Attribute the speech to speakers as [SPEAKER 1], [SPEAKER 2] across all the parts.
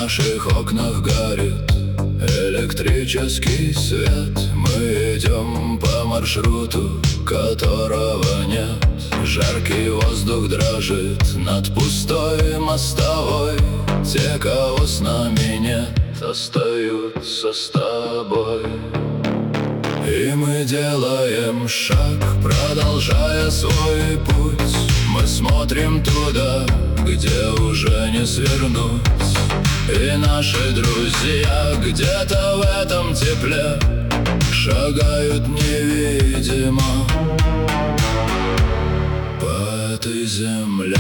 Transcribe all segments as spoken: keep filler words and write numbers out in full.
[SPEAKER 1] наших окнах горит электрический свет. Мы идем по маршруту, которого нет. Жаркий воздух дрожит над пустой мостовой. Те, кого с нами нет, остаются с тобой. И мы делаем шаг, продолжая свой путь. Мы смотрим туда, где уже не свернуть. И наши друзья где-то в этом тепле шагают невидимо по этой земле.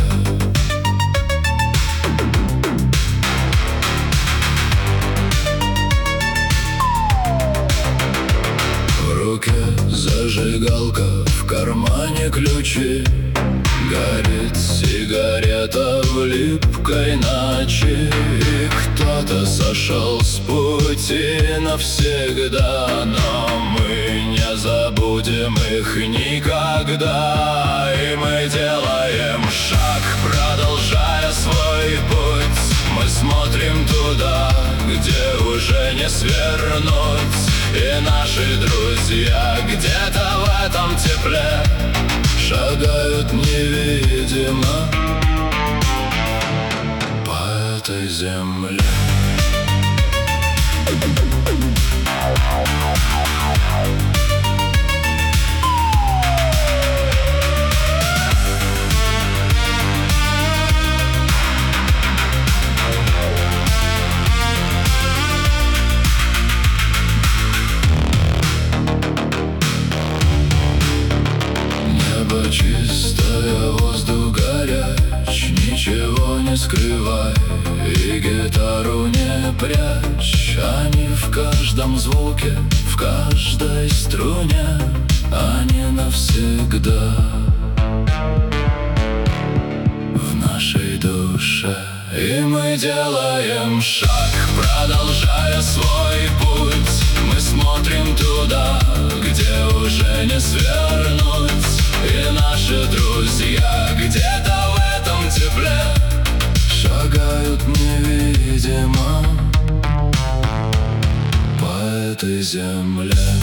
[SPEAKER 1] В руке зажигалка, в кармане ключи. Горит сигарета в липкой ночи. И кто-то сошел с пути навсегда, но мы не забудем их никогда. И мы делаем шаг, продолжая свой путь. Мы смотрим туда, где уже не свернуть. И наши друзья где-то в этом тепле шагают невидимо по этой земле. Чистая, воздух горяч, ничего не скрывай. И гитару не прячь, они в каждом звуке, в каждой струне, они навсегда в нашей душе. И мы делаем шаг, продолжая свой путь. Мы смотрим туда, где уже не свернуть. И наши друзья где-то в этом тепле шагают невидимо по этой земле.